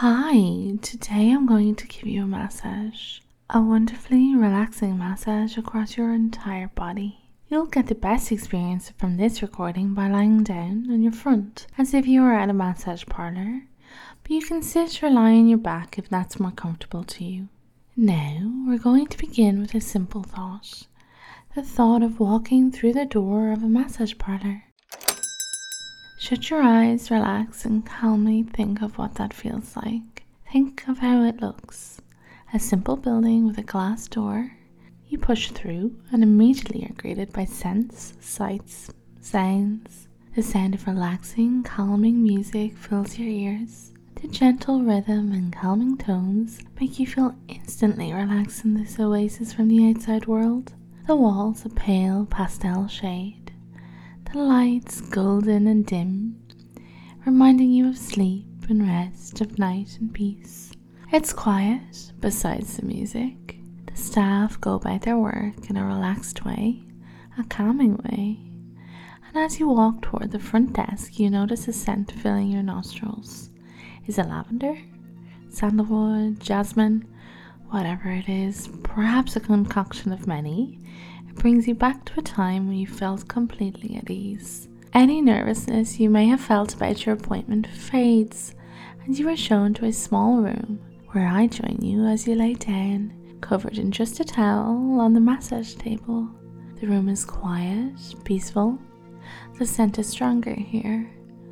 Hi, today I'm going to give you a massage. A wonderfully relaxing massage across your entire body. You'll get the best experience from this recording by lying down on your front, as if you were at a massage parlor, but you can sit or lie on your back if that's more comfortable to you. Now, we're going to begin with a simple thought. The thought of walking through the door of a massage parlor. Shut your eyes, relax, and calmly think of what that feels like. Think of how it looks. A simple building with a glass door. You push through and immediately are greeted by scents, sights, sounds. The sound of relaxing, calming music fills your ears. The gentle rhythm and calming tones make you feel instantly relaxed in this oasis from the outside world. The walls a pale pastel shade. The lights golden and dim, reminding you of sleep and rest, of night and peace. It's quiet besides the music. The staff go about their work in a relaxed way, a calming way. And as you walk toward the front desk, you notice a scent filling your nostrils. Is it lavender, sandalwood, jasmine? Whatever it is, perhaps a concoction of many. It brings you back to a time when you felt completely at ease. Any nervousness you may have felt about your appointment fades, and you are shown to a small room where I join you as you lay down, covered in just a towel on the massage table. The room is quiet, peaceful. The scent is stronger here.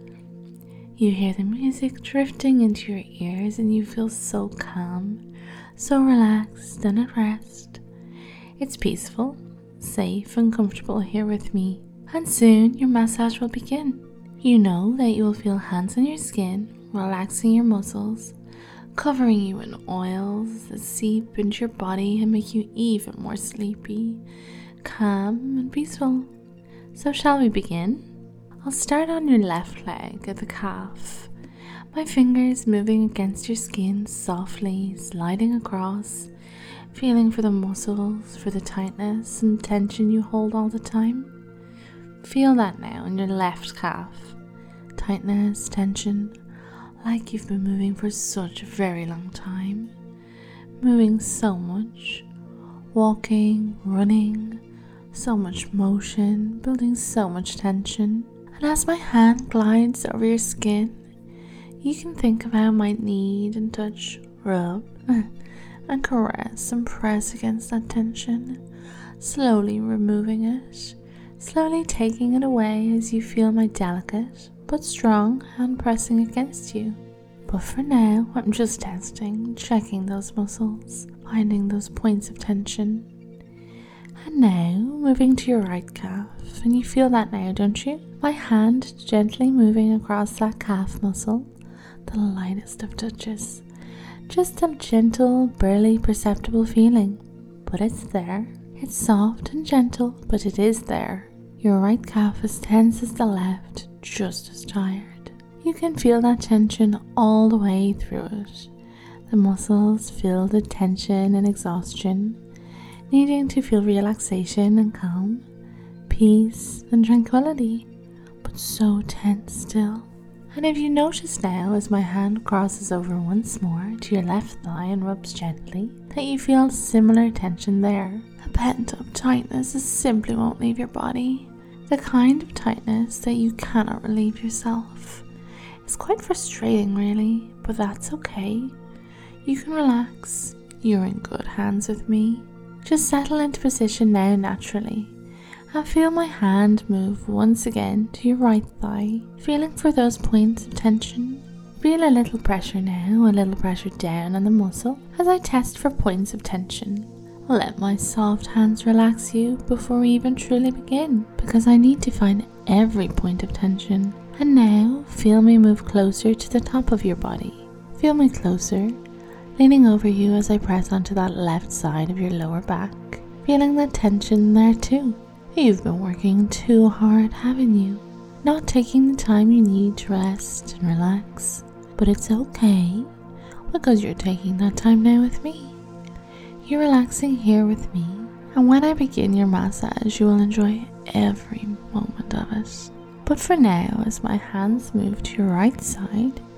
You hear the music drifting into your ears and you feel so calm, so relaxed and at rest. It's peaceful, safe and comfortable here with me, and soon your massage will begin. You know that you will feel hands on your skin, relaxing your muscles, covering you in oils that seep into your body and make you even more sleepy, calm and peaceful. So shall we begin? I'll start on your left leg at the calf, my fingers moving against your skin softly, sliding across, feeling for the muscles, for the tightness and tension you hold all the time. Feel that now in your left calf. Tightness, tension, like you've been moving for such a very long time. Moving so much, walking, running, so much motion, building so much tension. And as my hand glides over your skin, you can think of how I might knead and touch, rub, and caress and press against that tension, slowly removing it, slowly taking it away as you feel my delicate but strong hand pressing against you. But for now, I'm just testing, checking those muscles, finding those points of tension. And now, moving to your right calf, and you feel that now, don't you? My hand gently moving across that calf muscle, the lightest of touches. Just a gentle, barely perceptible feeling, but it's there. It's soft and gentle, but it is there. Your right calf is tense as the left, just as tired. You can feel that tension all the way through it. The muscles filled with tension and exhaustion, needing to feel relaxation and calm, peace and tranquility, but so tense still. And if you notice now as my hand crosses over once more to your left thigh and rubs gently, that you feel similar tension there. A pent-up tightness that simply won't leave your body. The kind of tightness that you cannot relieve yourself. It's quite frustrating really, but that's okay. You can relax. You're in good hands with me. Just settle into position now naturally. And feel my hand move once again to your right thigh, feeling for those points of tension. Feel a little pressure now, a little pressure down on the muscle as I test for points of tension. Let my soft hands relax you before we even truly begin, because I need to find every point of tension. And now, feel me move closer to the top of your body. Feel me closer, leaning over you as I press onto that left side of your lower back, feeling the tension there too. You've been working too hard, haven't you? Not taking the time you need to rest and relax. But it's okay, because you're taking that time now with me. You're relaxing here with me, and when I begin your massage, you will enjoy every moment of it. But for now, as my hands move to your right side,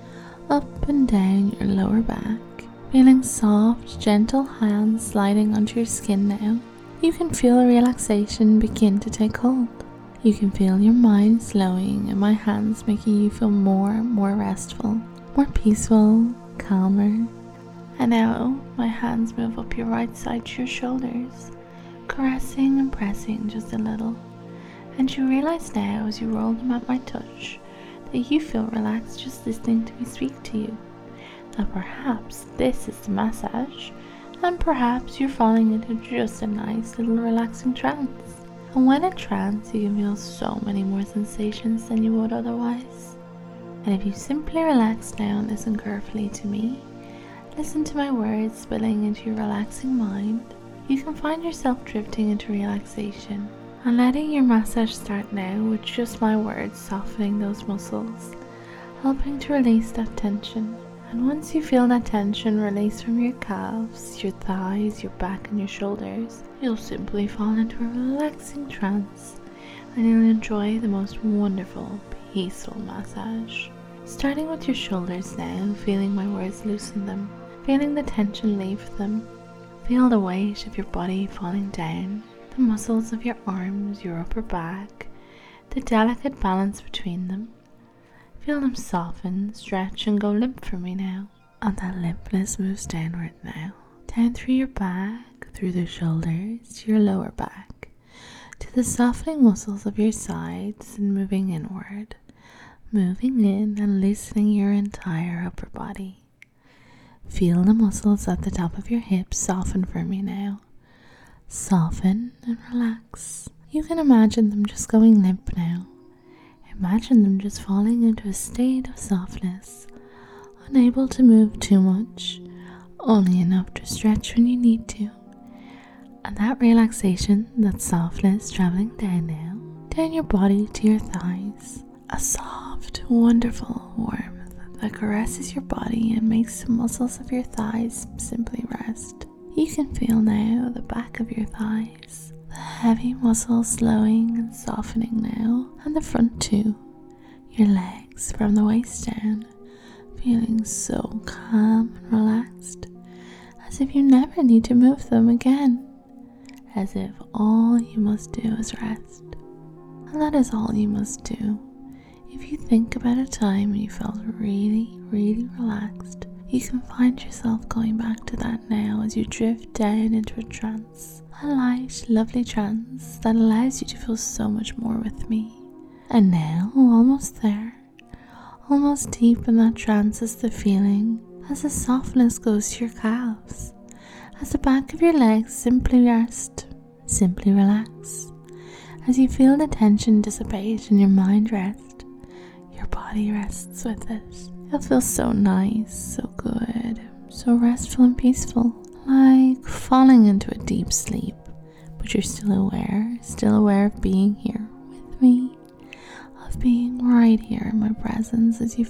up and down your lower back, feeling soft, gentle hands sliding onto your skin now. You can feel a relaxation begin to take hold. You can feel your mind slowing and my hands making you feel more restful, more peaceful, calmer. And now my hands move up your right side to your shoulders, caressing and pressing just a little. And you realize now as you roll them at my touch that you feel relaxed just listening to me speak to you. That perhaps this is the massage, and perhaps you're falling into just a nice little relaxing trance. And when in trance, you can feel so many more sensations than you would otherwise. And if you simply relax now and listen carefully to me, listen to my words spilling into your relaxing mind, you can find yourself drifting into relaxation and letting your massage start now with just my words softening those muscles, helping to release that tension. And once you feel that tension release from your calves, your thighs, your back and your shoulders, you'll simply fall into a relaxing trance and you'll enjoy the most wonderful, peaceful massage. Starting with your shoulders now, feeling my words loosen them, feeling the tension leave them. Feel the weight of your body falling down, the muscles of your arms, your upper back, the delicate balance between them. Feel them soften, stretch and go limp for me now. And that limpness moves downward now, down through your back, through the shoulders, to your lower back, to the softening muscles of your sides and moving inward, moving in and loosening your entire upper body. Feel the muscles at the top of your hips soften for me now. Soften and relax. You can imagine them just going limp now. Imagine them just falling into a state of softness, unable to move too much, only enough to stretch when you need to. And that relaxation, that softness traveling down now, down your body to your thighs, a soft, wonderful warmth that caresses your body and makes the muscles of your thighs simply rest. You can feel now the back of your thighs, the heavy muscles slowing and softening now, and the front too. Your legs from the waist down, feeling so calm and relaxed, as if you never need to move them again, as if all you must do is rest. And that is all you must do. If you think about a time when you felt really relaxed, you can find yourself going back to that now as you drift down into a trance. A light, lovely trance that allows you to feel so much more with me. And now, almost there, almost deep in that trance is the feeling as the softness goes to your calves, as the back of your legs simply rest, simply relax. As you feel the tension dissipate and your mind rest, your body rests with it. You'll feel so nice, so good, so restful and peaceful. Like falling into a deep sleep, but you're still aware of being here with me, of being right here in my presence as you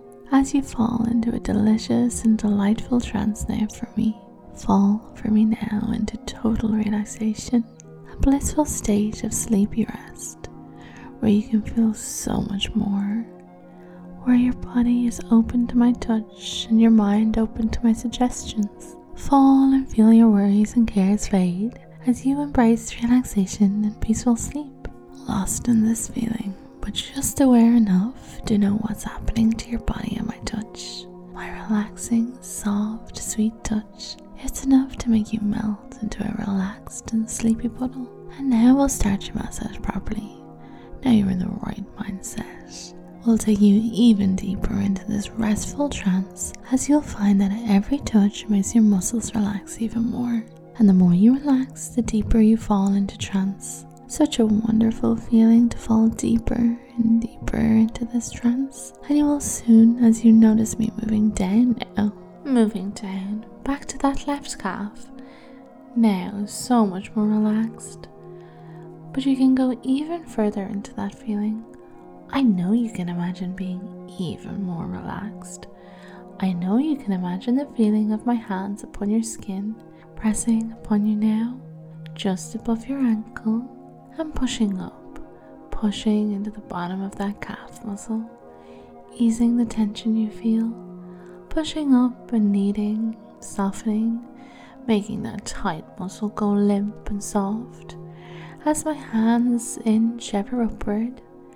fall into a delicious and delightful trance now for me. Fall for me now into total relaxation, a blissful state of sleepy rest, where you can feel so much more, where your body is open to my touch and your mind open to my suggestions. Fall and feel your worries and cares fade as you embrace relaxation and peaceful sleep, lost in this feeling, but just aware enough to know what's happening to your body at my touch. My relaxing, soft, sweet touch. It's enough to make you melt into a relaxed and sleepy puddle. And now we'll start your massage properly. Now you're in the right mindset. We'll take you even deeper into this restful trance, as you'll find that every touch makes your muscles relax even more. And the more you relax, the deeper you fall into trance. Such a wonderful feeling to fall deeper and deeper into this trance. And you will soon, as you notice me moving down now, moving down, back to that left calf. Now so much more relaxed. But you can go even further into that feeling. I know you can imagine being even more relaxed. I know you can imagine the feeling of my hands upon your skin, pressing upon you now, just above your ankle, and pushing up, pushing into the bottom of that calf muscle, easing the tension you feel, pushing up and kneading, softening, making that tight muscle go limp and soft. As my hands inch ever upward,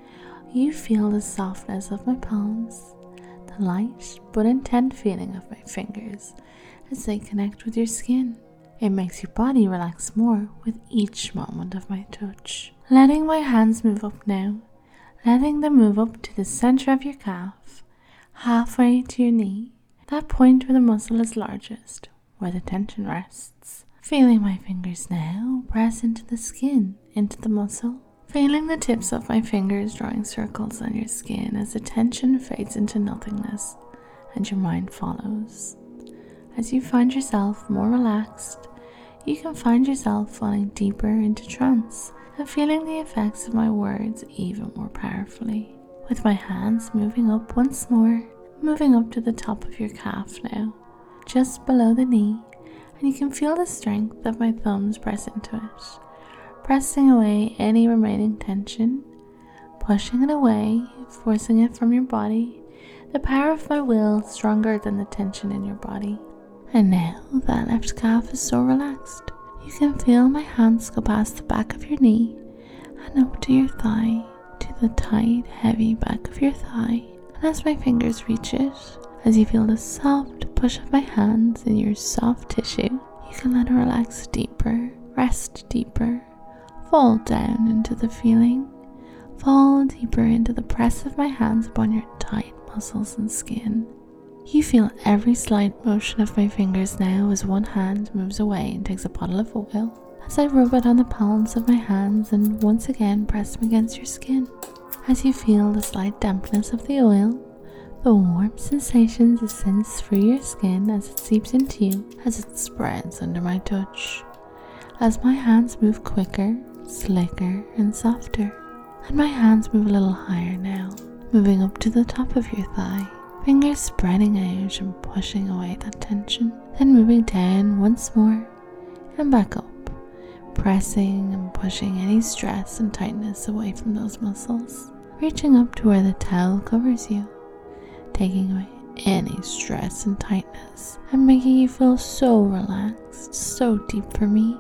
you feel the softness of my palms, the light but intense feeling of my fingers as they connect with your skin. It makes your body relax more with each moment of my touch. Letting my hands move up now, letting them move up to the center of your calf, halfway to your knee, that point where the muscle is largest, where the tension rests. Feeling my fingers now press into the skin, into the muscle. Feeling the tips of my fingers drawing circles on your skin as the tension fades into nothingness and your mind follows. As you find yourself more relaxed, you can find yourself falling deeper into trance and feeling the effects of my words even more powerfully. With my hands moving up once more, moving up to the top of your calf now, just below the knee, and you can feel the strength of my thumbs press into it, pressing away any remaining tension, pushing it away, forcing it from your body, the power of my will stronger than the tension in your body. And now that left calf is so relaxed, you can feel my hands go past the back of your knee and up to your thigh, to the tight, heavy back of your thigh. And as my fingers reach it, as you feel the soft push of my hands in your soft tissue, you can let it relax deeper, rest deeper, fall down into the feeling, fall deeper into the press of my hands upon your tight muscles and skin. You feel every slight motion of my fingers now as one hand moves away and takes a bottle of oil, as I rub it on the palms of my hands and once again press them against your skin. As you feel the slight dampness of the oil, the warm sensations it sends through your skin as it seeps into you, as it spreads under my touch. As my hands move quicker, slicker and softer, and my hands move a little higher now, moving up to the top of your thigh, fingers spreading out and pushing away that tension, then moving down once more and back up, pressing and pushing any stress and tightness away from those muscles, reaching up to where the towel covers you, taking away any stress and tightness and making you feel so relaxed, so deep for me.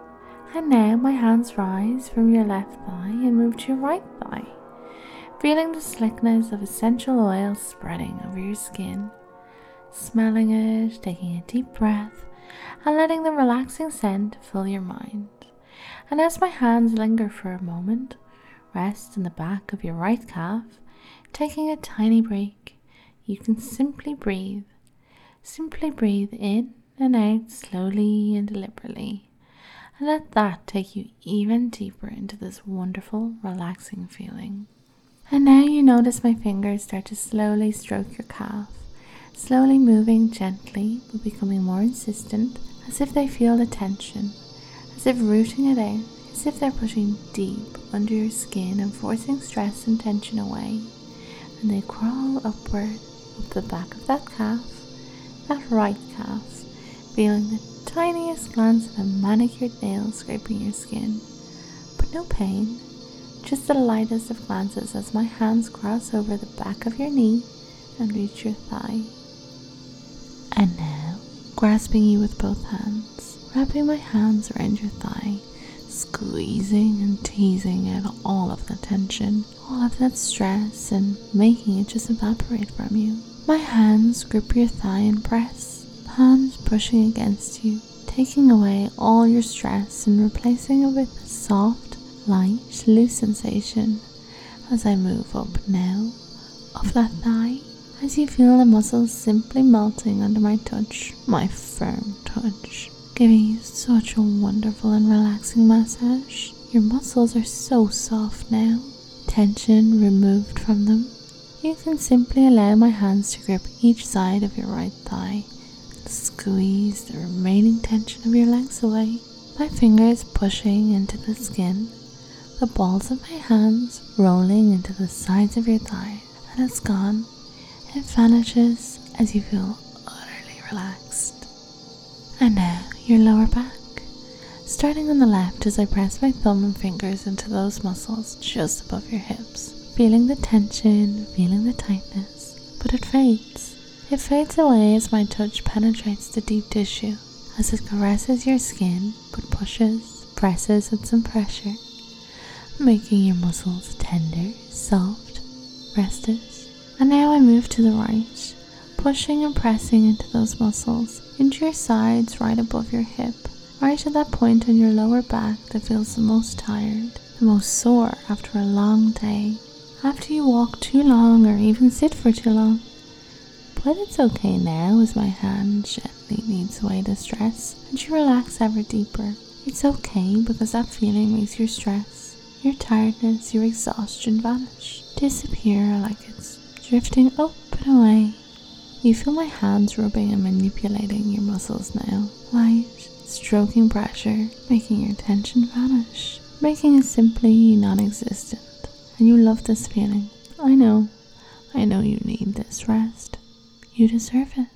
And now my hands rise from your left thigh and move to your right thigh, feeling the slickness of essential oil spreading over your skin, smelling it, taking a deep breath, and letting the relaxing scent fill your mind. And as my hands linger for a moment, rest in the back of your right calf, taking a tiny break, you can simply breathe in and out slowly and deliberately, and let that take you even deeper into this wonderful, relaxing feeling. And now you notice my fingers start to slowly stroke your calf, slowly moving gently but becoming more insistent, as if they feel the tension, as if rooting it out, as if they're pushing deep under your skin and forcing stress and tension away. And they crawl upward up the back of that calf, that right calf, feeling the tiniest glance of a manicured nail scraping your skin, but no pain, just the lightest of glances as my hands cross over the back of your knee and reach your thigh. And now, grasping you with both hands, wrapping my hands around your thigh, squeezing and teasing out all of the tension, all of that stress, and making it just evaporate from you. My hands grip your thigh and press, palms pushing against you, taking away all your stress and replacing it with a soft, light, loose sensation as I move up now, of that thigh, as you feel the muscles simply melting under my touch, my firm touch, giving you such a wonderful and relaxing massage. Your muscles are so soft now, tension removed from them. You can simply allow my hands to grip each side of your right thigh, squeeze the remaining tension of your legs away, my fingers pushing into the skin, the balls of my hands rolling into the sides of your thigh, and it's gone. It vanishes as you feel utterly relaxed. And now your lower back, starting on the left as I press my thumb and fingers into those muscles just above your hips, feeling the tension, feeling the tightness, but it fades. It fades away as my touch penetrates the deep tissue, as it caresses your skin but pushes, presses with some pressure, making your muscles tender, soft, rested. And now I move to the right, pushing and pressing into those muscles, into your sides right above your hip, right at that point on your lower back that feels the most tired, the most sore after a long day, after you walk too long or even sit for too long. But it's okay now as my hand gently kneads away the stress and you relax ever deeper. It's okay because that feeling makes your stress, your tiredness, your exhaustion vanish, disappear like it's drifting up and away. You feel my hands rubbing and manipulating your muscles now, light, stroking pressure, making your tension vanish, making it simply non-existent. And you love this feeling. I know you need this rest. You deserve it.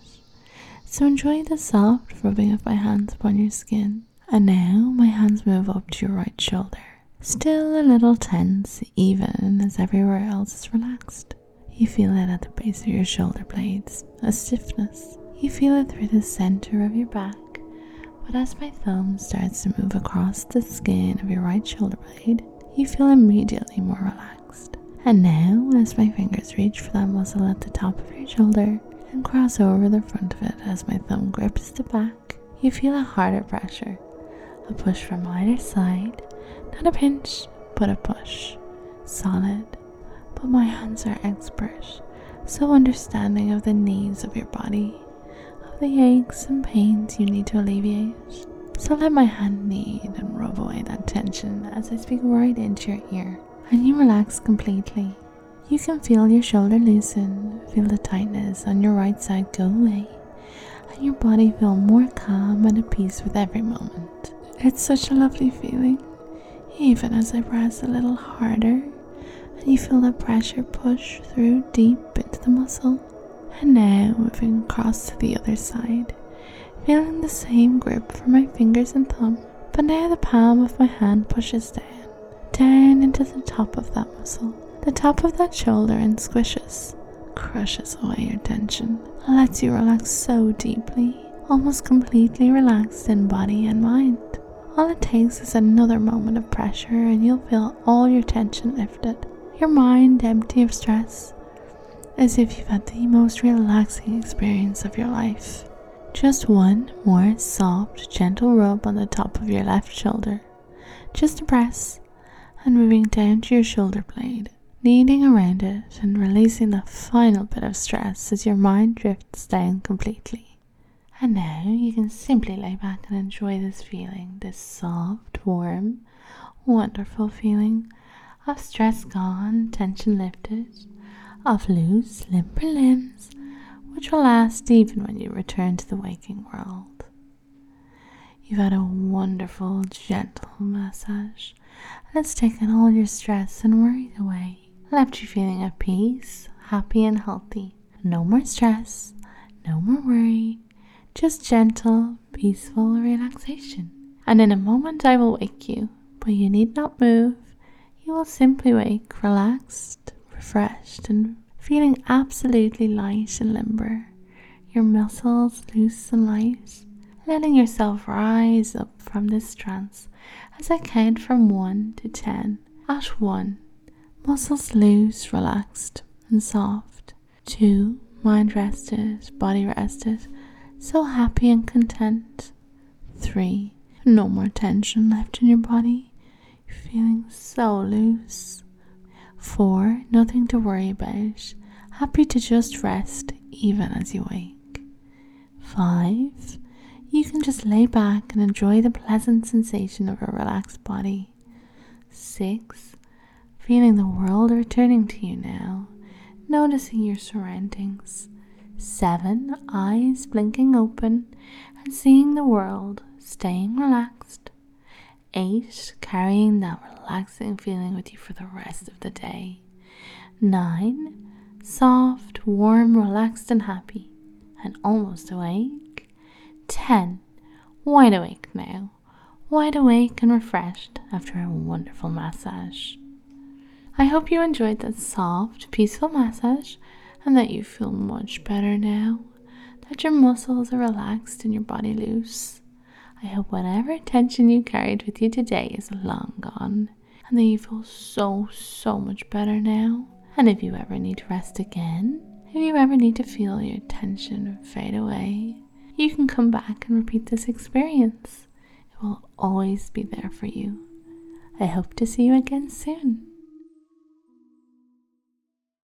So enjoy the soft rubbing of my hands upon your skin. And now my hands move up to your right shoulder. Still a little tense, even as everywhere else is relaxed. You feel it at the base of your shoulder blades, a stiffness. You feel it through the center of your back. But as my thumb starts to move across the skin of your right shoulder blade, you feel immediately more relaxed. And now, as my fingers reach for that muscle at the top of your shoulder and cross over the front of it as my thumb grips the back, you feel a harder pressure. A push from either side, not a pinch, but a push. Solid. But my hands are expert, so understanding of the needs of your body, of the aches and pains you need to alleviate. So let my hand knead and rub away that tension as I speak right into your ear, and you relax completely. You can feel your shoulder loosen, feel the tightness on your right side go away, and your body feel more calm and at peace with every moment. It's such a lovely feeling, even as I press a little harder, and you feel the pressure push through deep into the muscle. And now moving across to the other side, feeling the same grip for my fingers and thumb, but now the palm of my hand pushes down into the top of that muscle, the top of that shoulder, and squishes, crushes away your tension, and lets you relax so deeply, almost completely relaxed in body and mind. All it takes is another moment of pressure and you'll feel all your tension lifted, your mind empty of stress, as if you've had the most relaxing experience of your life. Just one more soft, gentle rub on the top of your left shoulder, just a press, and moving down to your shoulder blade, kneading around it and releasing the final bit of stress as your mind drifts down completely. And now you can simply lay back and enjoy this feeling, this soft, warm, wonderful feeling of stress gone, tension lifted, of loose, limber limbs, which will last even when you return to the waking world. You've had a wonderful, gentle massage, and it's taken all your stress and worry away, left you feeling at peace, happy and healthy. No more stress, no more worry, just gentle, peaceful relaxation. And in a moment I will wake you, but you need not move. You will simply wake relaxed, refreshed, and feeling absolutely light and limber, your muscles loose and light, letting yourself rise up from this trance as I count from 1 to 10. At 1, muscles loose, relaxed, and soft. 2, mind rested, body rested, so happy and content. 3, no more tension left in your body, feeling so loose. 4, nothing to worry about, happy to just rest even as you wake. 5, you can just lay back and enjoy the pleasant sensation of a relaxed body. 6, feeling the world returning to you now, noticing your surroundings. 7, eyes blinking open and seeing the world, staying relaxed. 8, carrying that relaxing feeling with you for the rest of the day. 9, soft, warm, relaxed and happy, and almost awake. 10, wide awake now, wide awake and refreshed after a wonderful massage. I hope you enjoyed that soft, peaceful massage, and that you feel much better now, that your muscles are relaxed and your body loose. I hope whatever tension you carried with you today is long gone, and that you feel so much better now. And if you ever need to rest again, if you ever need to feel your tension fade away, you can come back and repeat this experience. It will always be there for you. I hope to see you again soon.